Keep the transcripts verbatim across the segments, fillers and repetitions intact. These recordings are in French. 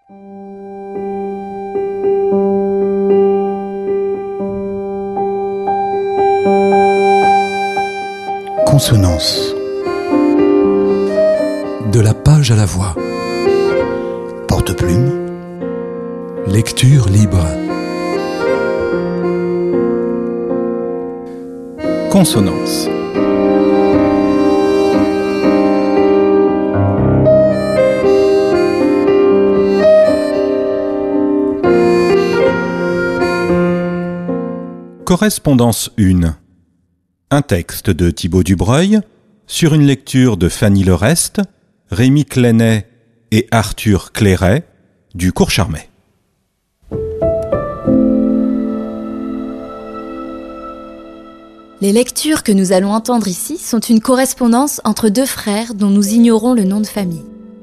Consonance. De la page à la voix. Porte-plume. Lecture libre. Consonance. Correspondance un. Un texte de Thibaut Dubreuil, sur une lecture de Fanny Lerest, Rémi Clenay et Arthur Clairet, du Cours Charmet. Les lectures que nous allons entendre ici sont une correspondance entre deux frères dont nous ignorons le nom de famille.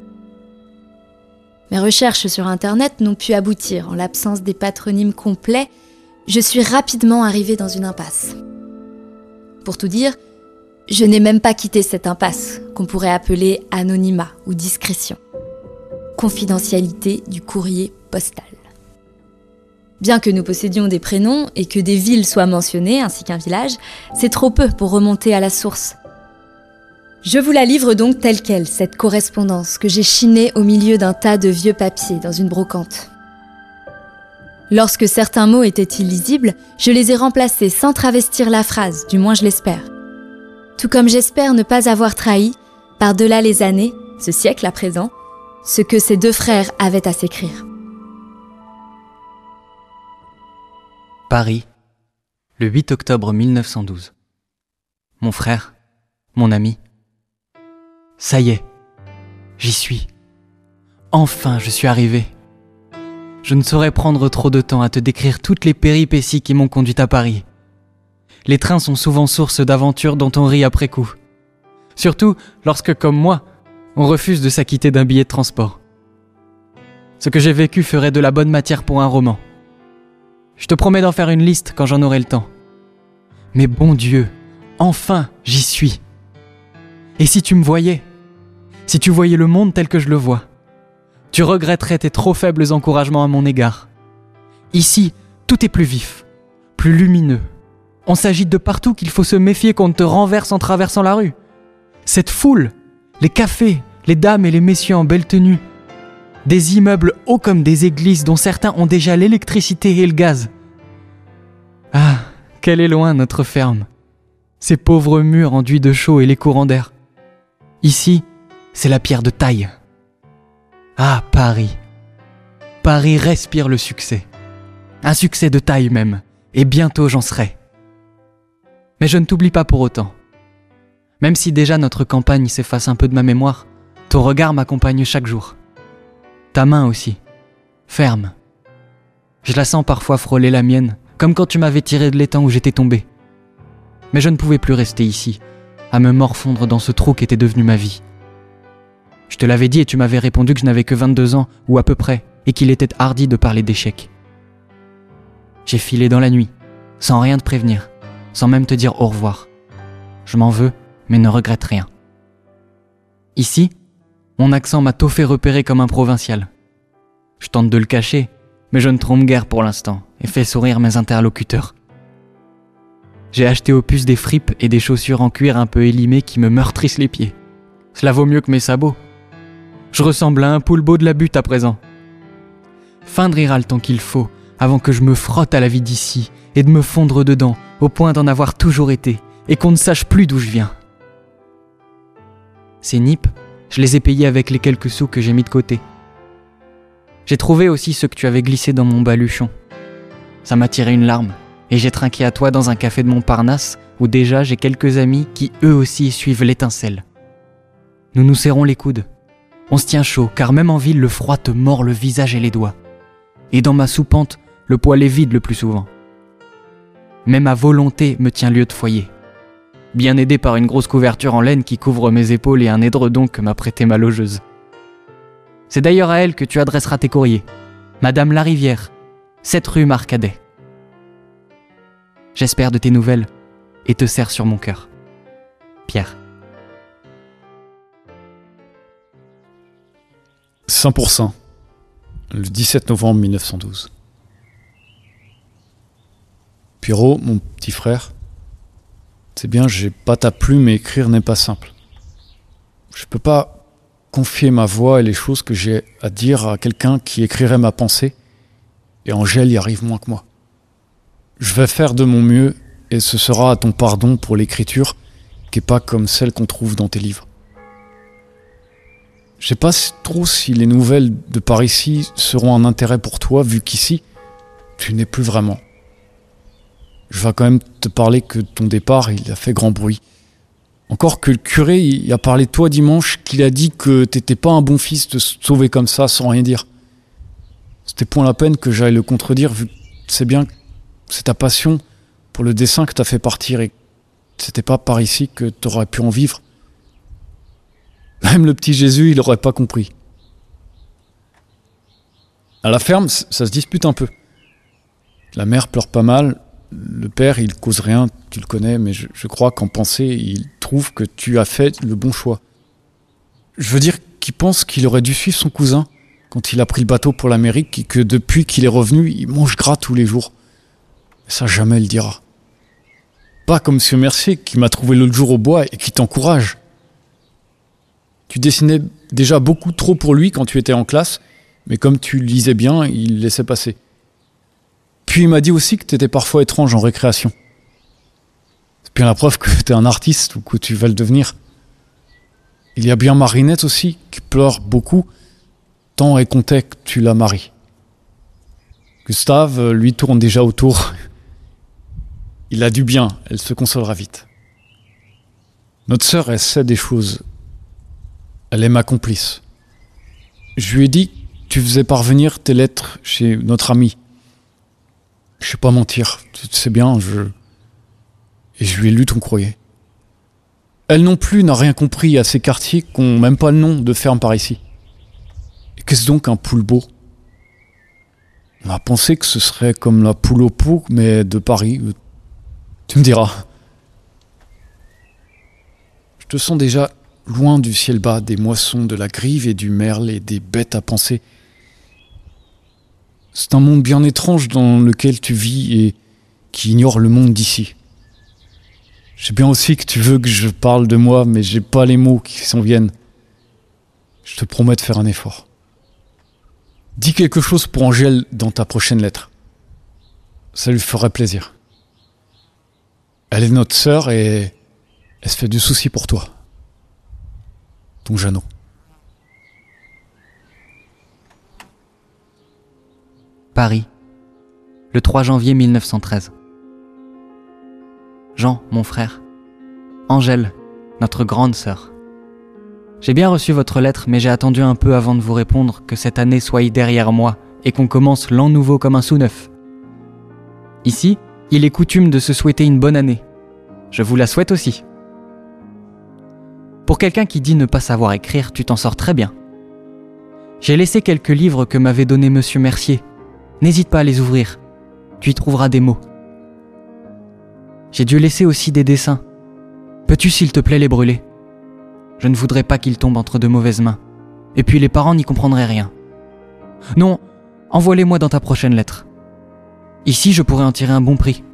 Mes recherches sur Internet n'ont pu aboutir. En l'absence des patronymes complets, je suis rapidement arrivée dans une impasse. Pour tout dire, je n'ai même pas quitté cette impasse, qu'on pourrait appeler anonymat ou discrétion. Confidentialité du courrier postal. Bien que nous possédions des prénoms et que des villes soient mentionnées, ainsi qu'un village, c'est trop peu pour remonter à la source. Je vous la livre donc telle quelle, cette correspondance que j'ai chinée au milieu d'un tas de vieux papiers dans une brocante. Lorsque certains mots étaient illisibles, je les ai remplacés sans travestir la phrase, du moins je l'espère. Tout comme j'espère ne pas avoir trahi, par-delà les années, ce siècle à présent, ce que ces deux frères avaient à s'écrire. Paris, le huit octobre mille neuf cent douze. Mon frère, mon ami. Ça y est, j'y suis. Enfin, je suis arrivé. Je ne saurais prendre trop de temps à te décrire toutes les péripéties qui m'ont conduit à Paris. Les trains sont souvent source d'aventures dont on rit après coup. Surtout lorsque, comme moi, on refuse de s'acquitter d'un billet de transport. Ce que j'ai vécu ferait de la bonne matière pour un roman. Je te promets d'en faire une liste quand j'en aurai le temps. Mais bon Dieu, enfin, j'y suis. Et si tu me voyais, si tu voyais le monde tel que je le vois, tu regretterais tes trop faibles encouragements à mon égard. Ici, tout est plus vif, plus lumineux. On s'agite de partout qu'il faut se méfier qu'on ne te renverse en traversant la rue. Cette foule, les cafés, les dames et les messieurs en belle tenue, des immeubles hauts comme des églises dont certains ont déjà l'électricité et le gaz. Ah, qu'elle est loin notre ferme. Ces pauvres murs enduits de chaux et les courants d'air. Ici, c'est la pierre de taille. Ah, Paris. Paris respire le succès. Un succès de taille même, et bientôt j'en serai. Mais je ne t'oublie pas pour autant. Même si déjà notre campagne s'efface un peu de ma mémoire, ton regard m'accompagne chaque jour. Ta main aussi, ferme. Je la sens parfois frôler la mienne, comme quand tu m'avais tiré de l'étang où j'étais tombé. Mais je ne pouvais plus rester ici, à me morfondre dans ce trou qui était devenu ma vie. Je te l'avais dit et tu m'avais répondu que je n'avais que vingt-deux ans, ou à peu près, et qu'il était hardi de parler d'échecs. J'ai filé dans la nuit, sans rien te prévenir, sans même te dire au revoir. Je m'en veux, mais ne regrette rien. Ici, mon accent m'a tôt fait repérer comme un provincial. Je tente de le cacher, mais je ne trompe guère pour l'instant, et fais sourire mes interlocuteurs. J'ai acheté au puce des fripes et des chaussures en cuir un peu élimées qui me meurtrissent les pieds. Cela vaut mieux que mes sabots. Je ressemble à un poulbeau de la butte à présent. Fin de rire le temps qu'il faut, avant que je me frotte à la vie d'ici, et de me fondre dedans, au point d'en avoir toujours été, et qu'on ne sache plus d'où je viens. Ces nippes, je les ai payés avec les quelques sous que j'ai mis de côté. J'ai trouvé aussi ceux que tu avais glissés dans mon baluchon. Ça m'a tiré une larme, et j'ai trinqué à toi dans un café de Montparnasse, où déjà j'ai quelques amis qui eux aussi suivent l'étincelle. Nous nous serrons les coudes. On se tient chaud, car même en ville, le froid te mord le visage et les doigts. Et dans ma soupente, le poêle est vide le plus souvent. Mais ma volonté me tient lieu de foyer. Bien aidé par une grosse couverture en laine qui couvre mes épaules et un édredon que m'a prêté ma logeuse. C'est d'ailleurs à elle que tu adresseras tes courriers. Madame Larivière, sept rue Marcadet. J'espère de tes nouvelles et te serre sur mon cœur. Pierre. cent pour cent. le dix-sept novembre mille neuf cent douze. Pierrot, mon petit frère, c'est bien, j'ai pas ta plume, mais écrire n'est pas simple. Je peux pas confier ma voix et les choses que j'ai à dire à quelqu'un qui écrirait ma pensée, et Angèle y arrive moins que moi. Je vais faire de mon mieux, et ce sera à ton pardon pour l'écriture, qui est pas comme celle qu'on trouve dans tes livres. Je sais pas trop si les nouvelles de par ici seront un intérêt pour toi, vu qu'ici, tu n'es plus vraiment. Je vais quand même te parler que ton départ, il a fait grand bruit. Encore que le curé, il a parlé de toi dimanche, qu'il a dit que t'étais pas un bon fils de se sauver comme ça, sans rien dire. C'était point la peine que j'aille le contredire, vu que c'est bien que c'est ta passion pour le dessin que t'as fait partir, et c'était pas par ici que t'aurais pu en vivre. Même le petit Jésus, il aurait pas compris. À la ferme, ça se dispute un peu. La mère pleure pas mal, le père, il cause rien, tu le connais, mais je, je crois qu'en pensée, il trouve que tu as fait le bon choix. Je veux dire qu'il pense qu'il aurait dû suivre son cousin quand il a pris le bateau pour l'Amérique, et que depuis qu'il est revenu, il mange gras tous les jours. Et ça, jamais il le dira. Pas comme Monsieur Mercier, qui m'a trouvé l'autre jour au bois et qui t'encourage. Tu dessinais déjà beaucoup trop pour lui quand tu étais en classe, mais comme tu lisais bien, il laissait passer. Puis il m'a dit aussi que tu étais parfois étrange en récréation. C'est bien la preuve que tu es un artiste ou que tu vas le devenir. Il y a bien Marinette aussi, qui pleure beaucoup, tant elle comptait que tu la maries. Gustave, lui, tourne déjà autour. Il a du bien, elle se consolera vite. Notre sœur, elle sait des choses. Elle est ma complice. Je lui ai dit que tu faisais parvenir tes lettres chez notre ami. Je sais pas mentir, tu sais bien, je... Et je lui ai lu ton courrier. Elle non plus n'a rien compris à ces quartiers qui n'ont même pas le nom de ferme par ici. Et qu'est-ce donc un poulbeau ? On a pensé que ce serait comme la poule au pot, mais de Paris. Tu me diras. Je te sens déjà loin du ciel bas, des moissons, de la grive et du merle et des bêtes à penser. C'est un monde bien étrange dans lequel tu vis et qui ignore le monde d'ici. Je sais bien aussi que tu veux que je parle de moi, mais j'ai pas les mots qui s'en viennent. Je te promets de faire un effort. Dis quelque chose pour Angèle dans ta prochaine lettre. Ça lui ferait plaisir. Elle est notre sœur et elle se fait du souci pour toi. Ton Jeannot. Paris, le trois janvier mille neuf cent treize. Jean, mon frère. Angèle, notre grande sœur. J'ai bien reçu votre lettre, mais j'ai attendu un peu avant de vous répondre que cette année soit derrière moi et qu'on commence l'an nouveau comme un sou neuf. Ici, il est coutume de se souhaiter une bonne année. Je vous la souhaite aussi. Pour quelqu'un qui dit ne pas savoir écrire, tu t'en sors très bien. J'ai laissé quelques livres que m'avait donnés Monsieur Mercier. N'hésite pas à les ouvrir. Tu y trouveras des mots. J'ai dû laisser aussi des dessins. Peux-tu, s'il te plaît, les brûler ? Je ne voudrais pas qu'ils tombent entre de mauvaises mains. Et puis les parents n'y comprendraient rien. Non, envoie-les-moi dans ta prochaine lettre. Ici, je pourrais en tirer un bon prix.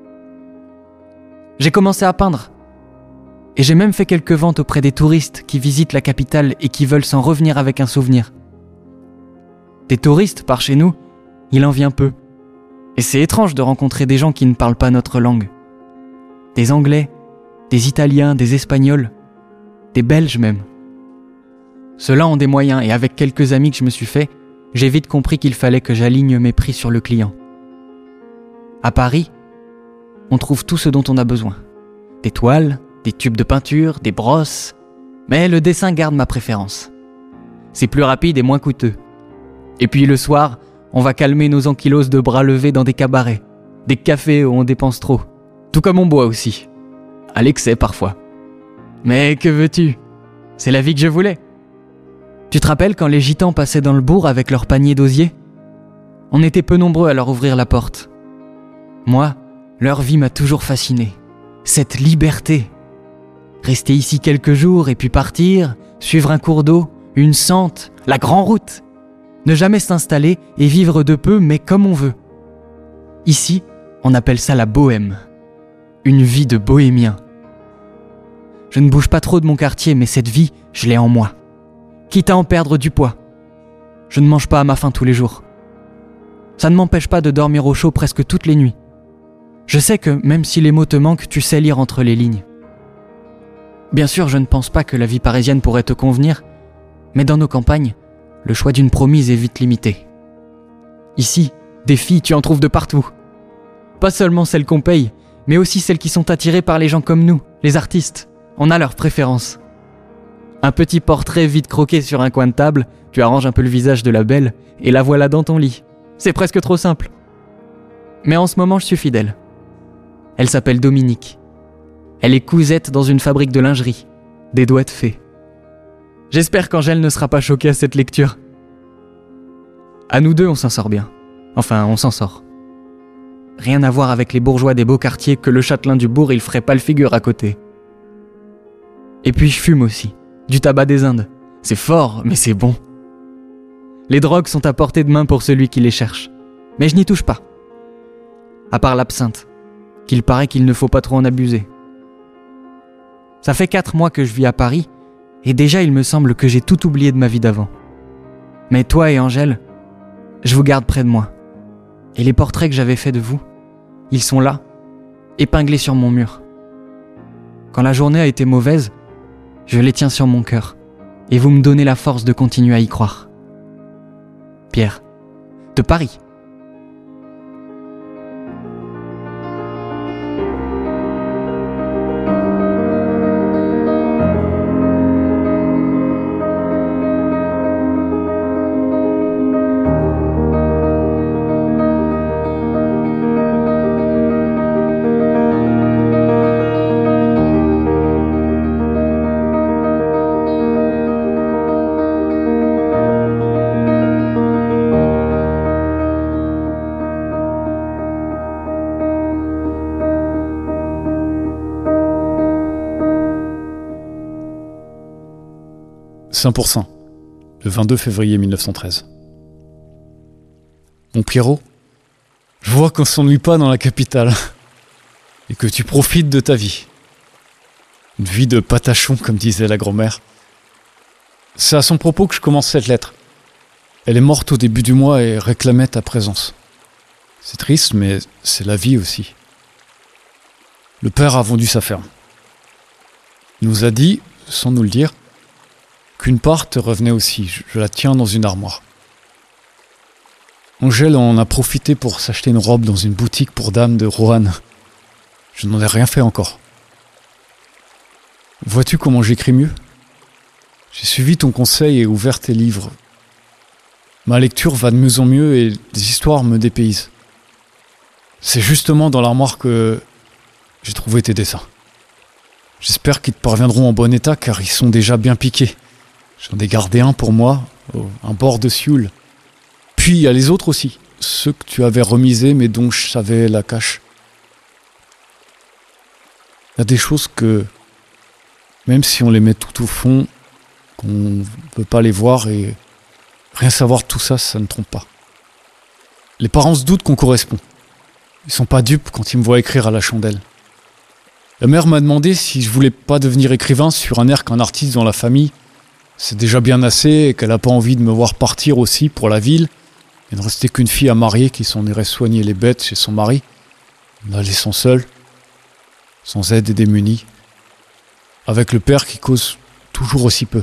J'ai commencé à peindre. Et j'ai même fait quelques ventes auprès des touristes qui visitent la capitale et qui veulent s'en revenir avec un souvenir. Des touristes, par chez nous, il en vient peu. Et c'est étrange de rencontrer des gens qui ne parlent pas notre langue. Des Anglais, des Italiens, des Espagnols, des Belges même. Ceux-là ont des moyens et avec quelques amis que je me suis fait, j'ai vite compris qu'il fallait que j'aligne mes prix sur le client. À Paris, on trouve tout ce dont on a besoin. Des toiles, des tubes de peinture, des brosses, mais le dessin garde ma préférence. C'est plus rapide et moins coûteux. Et puis le soir, on va calmer nos ankyloses de bras levés dans des cabarets, des cafés où on dépense trop, tout comme on boit aussi, à l'excès parfois. Mais que veux-tu ? C'est la vie que je voulais. Tu te rappelles quand les gitans passaient dans le bourg avec leur panier d'osier ? On était peu nombreux à leur ouvrir la porte. Moi, leur vie m'a toujours fasciné. Cette liberté. Rester ici quelques jours et puis partir, suivre un cours d'eau, une sente, la grande route. Ne jamais s'installer et vivre de peu, mais comme on veut. Ici, on appelle ça la bohème. Une vie de bohémien. Je ne bouge pas trop de mon quartier, mais cette vie, je l'ai en moi. Quitte à en perdre du poids. Je ne mange pas à ma faim tous les jours. Ça ne m'empêche pas de dormir au chaud presque toutes les nuits. Je sais que même si les mots te manquent, tu sais lire entre les lignes. Bien sûr, je ne pense pas que la vie parisienne pourrait te convenir, mais dans nos campagnes, le choix d'une promise est vite limité. Ici, des filles, tu en trouves de partout. Pas seulement celles qu'on paye, mais aussi celles qui sont attirées par les gens comme nous, les artistes. On a leurs préférences. Un petit portrait vite croqué sur un coin de table, tu arranges un peu le visage de la belle, et la voilà dans ton lit. C'est presque trop simple. Mais en ce moment, je suis fidèle. Elle s'appelle Dominique. Elle est cousette dans une fabrique de lingerie. Des doigts de fée. J'espère qu'Angèle ne sera pas choquée à cette lecture. À nous deux, on s'en sort bien. Enfin, on s'en sort. Rien à voir avec les bourgeois des beaux quartiers que le châtelain du bourg, il ferait pas le figure à côté. Et puis je fume aussi. Du tabac des Indes. C'est fort, mais c'est bon. Les drogues sont à portée de main pour celui qui les cherche. Mais je n'y touche pas. À part l'absinthe, qu'il paraît qu'il ne faut pas trop en abuser. Ça fait quatre mois que je vis à Paris, et déjà il me semble que j'ai tout oublié de ma vie d'avant. Mais toi et Angèle, je vous garde près de moi. Et les portraits que j'avais faits de vous, ils sont là, épinglés sur mon mur. Quand la journée a été mauvaise, je les tiens sur mon cœur, et vous me donnez la force de continuer à y croire. Pierre, de Paris. Saint-Pourçain, le vingt-deux février mille neuf cent treize. Mon Pierrot, je vois qu'on s'ennuie pas dans la capitale et que tu profites de ta vie. Une vie de patachon, comme disait la grand-mère. C'est à son propos que je commence cette lettre. Elle est morte au début du mois et réclamait ta présence. C'est triste, mais c'est la vie aussi. Le père a vendu sa ferme. Il nous a dit, sans nous le dire, qu'une part te revenait aussi. Je, je la tiens dans une armoire. Angèle en a profité pour s'acheter une robe dans une boutique pour dames de Roanne. Je n'en ai rien fait encore. Vois-tu comment j'écris mieux ? J'ai suivi ton conseil et ouvert tes livres. Ma lecture va de mieux en mieux et les histoires me dépaysent. C'est justement dans l'armoire que j'ai trouvé tes dessins. J'espère qu'ils te parviendront en bon état car ils sont déjà bien piqués. J'en ai gardé un pour moi, un bord de Sioule. Puis il y a les autres aussi, ceux que tu avais remisés mais dont je savais la cache. Il y a des choses que, même si on les met tout au fond, qu'on ne peut pas les voir et rien savoir de tout ça, ça ne trompe pas. Les parents se doutent qu'on correspond. Ils sont pas dupes quand ils me voient écrire à la chandelle. La mère m'a demandé si je voulais pas devenir écrivain sur un air qu'un artiste dans la famille, c'est déjà bien assez et qu'elle n'a pas envie de me voir partir aussi pour la ville et ne rester qu'une fille à marier qui s'en irait soigner les bêtes chez son mari, en la laissant seule, sans aide et démunie, avec le père qui cause toujours aussi peu.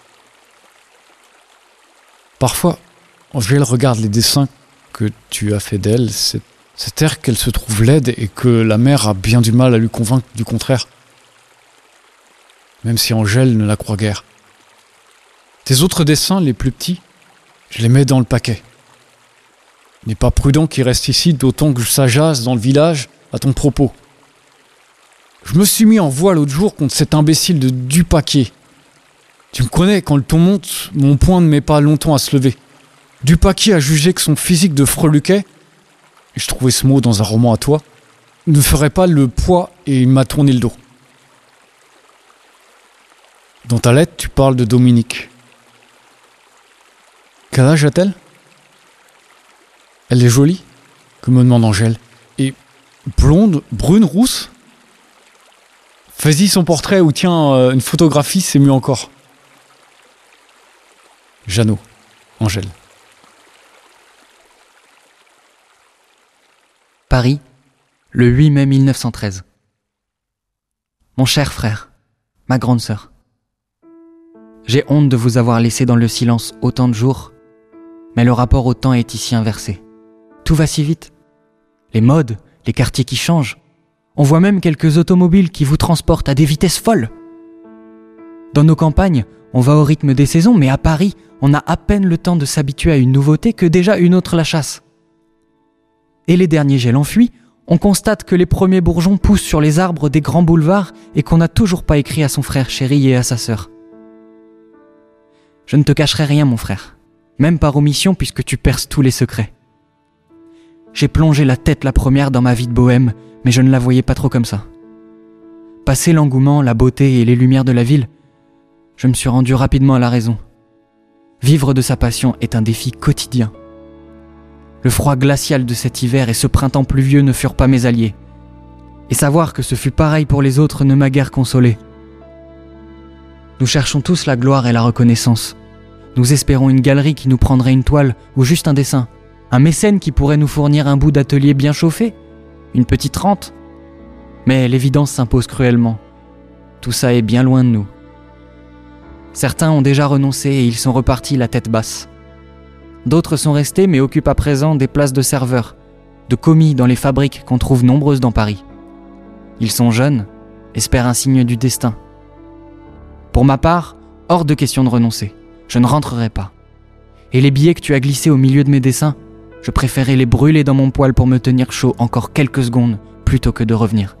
Parfois, Angèle regarde les dessins que tu as fait d'elle, c'est cet air qu'elle se trouve laide et que la mère a bien du mal à lui convaincre du contraire, même si Angèle ne la croit guère. Tes autres dessins, les plus petits, je les mets dans le paquet. Il n'est pas prudent qu'il reste ici, d'autant que ça jase dans le village à ton propos. Je me suis mis en voix l'autre jour contre cet imbécile de Dupaquier. Tu me connais, quand le ton monte, mon poing ne met pas longtemps à se lever. Dupaquier a jugé que son physique de freluquet, et je trouvais ce mot dans un roman à toi, ne ferait pas le poids et il m'a tourné le dos. Dans ta lettre, tu parles de Dominique. Quel âge a-t-elle ? Elle est jolie, que me demande Angèle. Et blonde, brune, rousse? Fais-y son portrait ou tiens, euh, une photographie, c'est mieux encore. Jeannot, Angèle. Paris, le huit mai mille neuf cent treize. Mon cher frère, ma grande sœur, j'ai honte de vous avoir laissé dans le silence autant de jours, mais le rapport au temps est ici inversé. Tout va si vite. Les modes, les quartiers qui changent. On voit même quelques automobiles qui vous transportent à des vitesses folles. Dans nos campagnes, on va au rythme des saisons, mais à Paris, on a à peine le temps de s'habituer à une nouveauté que déjà une autre la chasse. Et les derniers gels enfuis, on constate que les premiers bourgeons poussent sur les arbres des grands boulevards et qu'on n'a toujours pas écrit à son frère chéri et à sa sœur. Je ne te cacherai rien, mon frère, même par omission puisque tu perces tous les secrets. J'ai plongé la tête la première dans ma vie de bohème, mais je ne la voyais pas trop comme ça. Passé l'engouement, la beauté et les lumières de la ville, je me suis rendu rapidement à la raison. Vivre de sa passion est un défi quotidien. Le froid glacial de cet hiver et ce printemps pluvieux ne furent pas mes alliés. Et savoir que ce fut pareil pour les autres ne m'a guère consolé. Nous cherchons tous la gloire et la reconnaissance. Nous espérons une galerie qui nous prendrait une toile ou juste un dessin. Un mécène qui pourrait nous fournir un bout d'atelier bien chauffé. Une petite rente. Mais l'évidence s'impose cruellement. Tout ça est bien loin de nous. Certains ont déjà renoncé et ils sont repartis la tête basse. D'autres sont restés mais occupent à présent des places de serveurs, de commis dans les fabriques qu'on trouve nombreuses dans Paris. Ils sont jeunes, espèrent un signe du destin. Pour ma part, hors de question de renoncer. Je ne rentrerai pas. Et les billets que tu as glissés au milieu de mes dessins, je préférais les brûler dans mon poêle pour me tenir chaud encore quelques secondes plutôt que de revenir.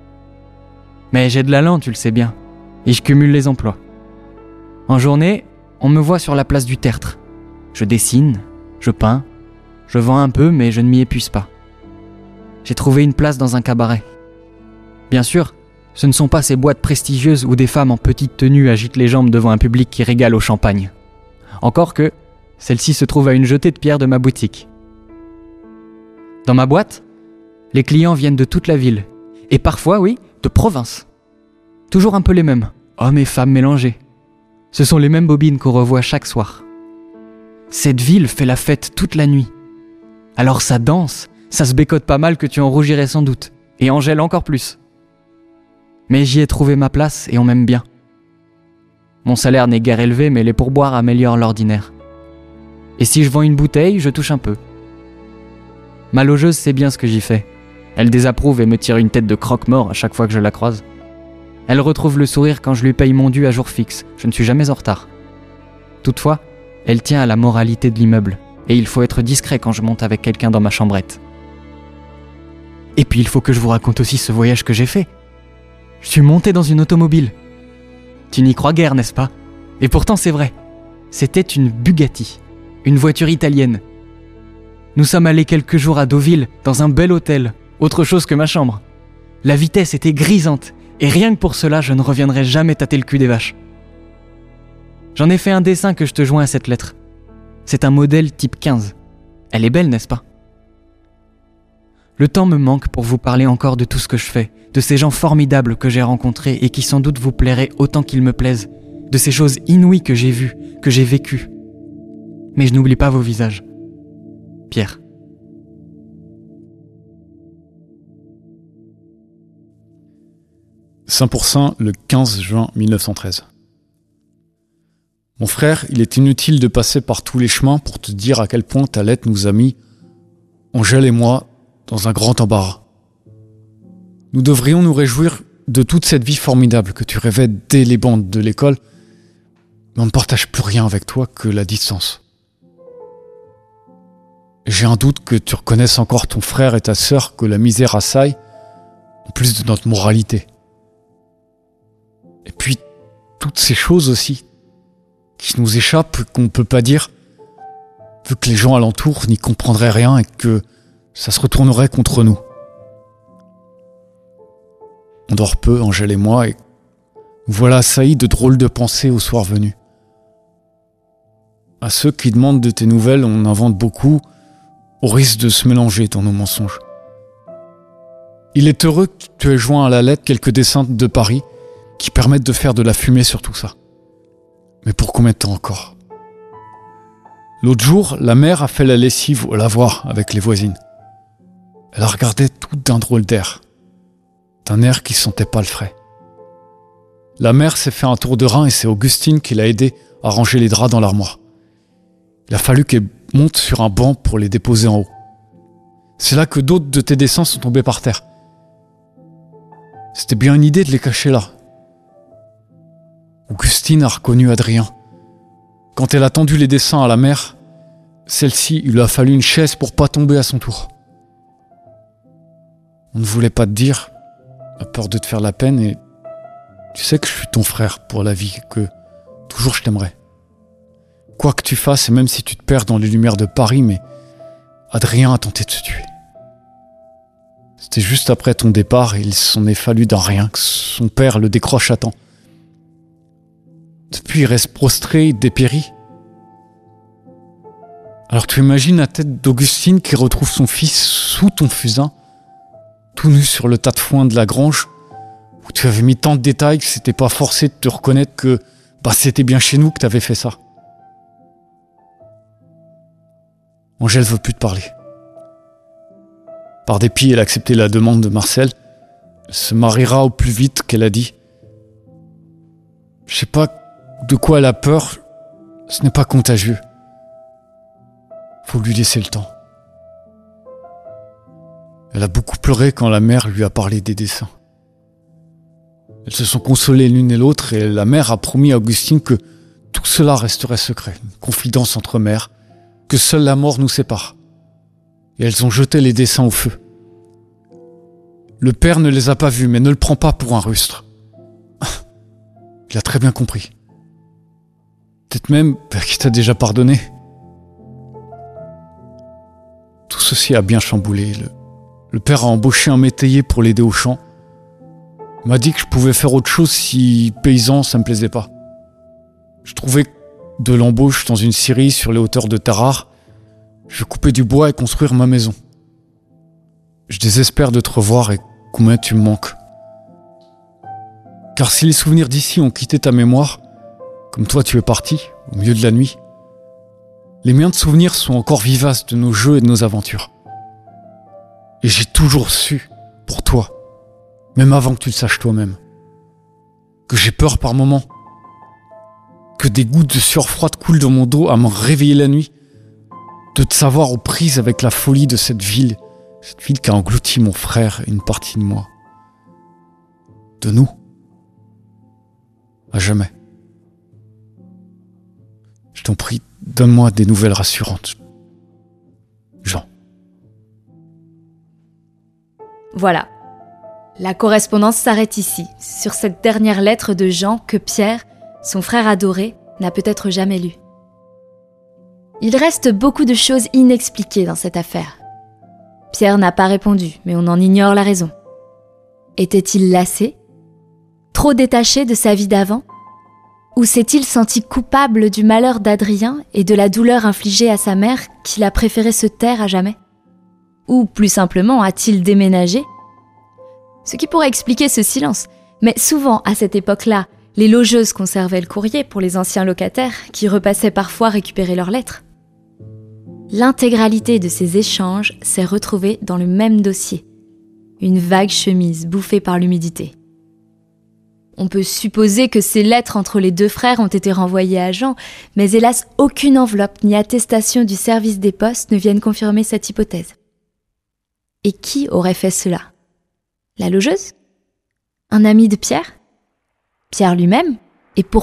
Mais j'ai de l'allant, tu le sais bien, et je cumule les emplois. En journée, on me voit sur la place du Tertre. Je dessine, je peins, je vends un peu, mais je ne m'y épuise pas. J'ai trouvé une place dans un cabaret. Bien sûr, ce ne sont pas ces boîtes prestigieuses où des femmes en petite tenue agitent les jambes devant un public qui régale au champagne. Encore que, celle-ci se trouve à une jetée de pierre de ma boutique. Dans ma boîte, les clients viennent de toute la ville, et parfois, oui, de province. Toujours un peu les mêmes, hommes et femmes mélangés. Ce sont les mêmes bobines qu'on revoit chaque soir. Cette ville fait la fête toute la nuit. Alors ça danse, ça se bécote pas mal que tu en rougirais sans doute, et Angèle encore plus. Mais j'y ai trouvé ma place et on m'aime bien. Mon salaire n'est guère élevé, mais les pourboires améliorent l'ordinaire. Et si je vends une bouteille, je touche un peu. Ma logeuse sait bien ce que j'y fais. Elle désapprouve et me tire une tête de croque-mort à chaque fois que je la croise. Elle retrouve le sourire quand je lui paye mon dû à jour fixe. Je ne suis jamais en retard. Toutefois, elle tient à la moralité de l'immeuble, et il faut être discret quand je monte avec quelqu'un dans ma chambrette. Et puis il faut que je vous raconte aussi ce voyage que j'ai fait. Je suis monté dans une automobile. Tu n'y crois guère, n'est-ce pas? Et pourtant c'est vrai. C'était une Bugatti, une voiture italienne. Nous sommes allés quelques jours à Deauville, dans un bel hôtel, autre chose que ma chambre. La vitesse était grisante, et rien que pour cela, je ne reviendrai jamais tâter le cul des vaches. J'en ai fait un dessin que je te joins à cette lettre. C'est un modèle type quinze. Elle est belle, n'est-ce pas? Le temps me manque pour vous parler encore de tout ce que je fais, de ces gens formidables que j'ai rencontrés et qui sans doute vous plairaient autant qu'ils me plaisent, de ces choses inouïes que j'ai vues, que j'ai vécues. Mais je n'oublie pas vos visages. Pierre. Saint-Pourçain, le quinze juin mille neuf cent treize. Mon frère, il est inutile de passer par tous les chemins pour te dire à quel point ta lettre nous a mis, Angèle et moi, dans un grand embarras. Nous devrions nous réjouir de toute cette vie formidable que tu rêvais dès les bancs de l'école, mais on ne partage plus rien avec toi que la distance. J'ai un doute que tu reconnaisses encore ton frère et ta sœur que la misère assaille, en plus de notre moralité. Et puis, toutes ces choses aussi, qui nous échappent, qu'on ne peut pas dire, vu que les gens alentour n'y comprendraient rien et que ça se retournerait contre nous. On dort peu, Angèle et moi, et nous voilà assaillis de drôles de pensées au soir venu. À ceux qui demandent de tes nouvelles, on invente beaucoup, au risque de se mélanger dans nos mensonges. Il est heureux que tu aies joint à la lettre quelques dessins de Paris qui permettent de faire de la fumée sur tout ça. Mais pour combien de temps encore ? L'autre jour, la mère a fait la lessive au lavoir avec les voisines. Elle a regardé tout d'un drôle d'air, d'un air qui sentait pas le frais. La mère s'est fait un tour de rein et c'est Augustine qui l'a aidé à ranger les draps dans l'armoire. Il a fallu qu'elle monte sur un banc pour les déposer en haut. C'est là que d'autres de tes dessins sont tombés par terre. C'était bien une idée de les cacher là. Augustine a reconnu Adrien. Quand elle a tendu les dessins à la mère, celle-ci, il lui a fallu une chaise pour pas tomber à son tour. On ne voulait pas te dire, à peur de te faire la peine, et tu sais que je suis ton frère pour la vie, que toujours je t'aimerai. Quoi que tu fasses, et même si tu te perds dans les lumières de Paris, mais Adrien a tenté de se tuer. C'était juste après ton départ, et il s'en est fallu d'un rien que son père le décroche à temps. Depuis, il reste prostré, dépéri. Alors tu imagines la tête d'Augustine qui retrouve son fils sous ton fusain, tout nu sur le tas de foin de la grange, où tu avais mis tant de détails que c'était pas forcé de te reconnaître que bah, c'était bien chez nous que tu avais fait ça. Angèle veut plus te parler. Par dépit, elle a accepté la demande de Marcel. Elle se mariera au plus vite, qu'elle a dit. Je sais pas de quoi elle a peur, ce n'est pas contagieux. Faut lui laisser le temps. Elle a beaucoup pleuré quand la mère lui a parlé des dessins. Elles se sont consolées l'une et l'autre et la mère a promis à Augustine que tout cela resterait secret, une confidence entre mères, que seule la mort nous sépare. Et elles ont jeté les dessins au feu. Le père ne les a pas vus, mais ne le prend pas pour un rustre. Il a très bien compris. Peut-être même qu'il t'a déjà pardonné. Tout ceci a bien chamboulé. Le, le père a embauché un métayer pour l'aider au champ. Il m'a dit que je pouvais faire autre chose si paysan, ça me plaisait pas. Je trouvais de l'embauche dans une scierie sur les hauteurs de Tarare. Je vais couper du bois et construire ma maison. Je désespère de te revoir et combien tu me manques. Car si les souvenirs d'ici ont quitté ta mémoire, comme toi tu es parti, au milieu de la nuit, les miens de souvenirs sont encore vivaces de nos jeux et de nos aventures. Et j'ai toujours su, pour toi, même avant que tu le saches toi-même, que j'ai peur par moments, que des gouttes de sueur froide coulent dans mon dos à me réveiller la nuit, de te savoir aux prises avec la folie de cette ville, cette ville qui a englouti mon frère et une partie de moi. De nous. À jamais. Je t'en prie, donne-moi des nouvelles rassurantes. Jean. Voilà. La correspondance s'arrête ici, sur cette dernière lettre de Jean que Pierre, son frère adoré, n'a peut-être jamais lue. Il reste beaucoup de choses inexpliquées dans cette affaire. Pierre n'a pas répondu, mais on en ignore la raison. Était-il lassé ? Trop détaché de sa vie d'avant ? Ou s'est-il senti coupable du malheur d'Adrien et de la douleur infligée à sa mère qu'il a préféré se taire à jamais ? Ou plus simplement, a-t-il déménagé ? Ce qui pourrait expliquer ce silence. Mais souvent, à cette époque-là, les logeuses conservaient le courrier pour les anciens locataires qui repassaient parfois récupérer leurs lettres. L'intégralité de ces échanges s'est retrouvée dans le même dossier. Une vague chemise bouffée par l'humidité. On peut supposer que ces lettres entre les deux frères ont été renvoyées à Jean, mais hélas, aucune enveloppe ni attestation du service des postes ne viennent confirmer cette hypothèse. Et qui aurait fait cela ? La logeuse ? Un ami de Pierre ? Pierre lui-même ? Et pourquoi ?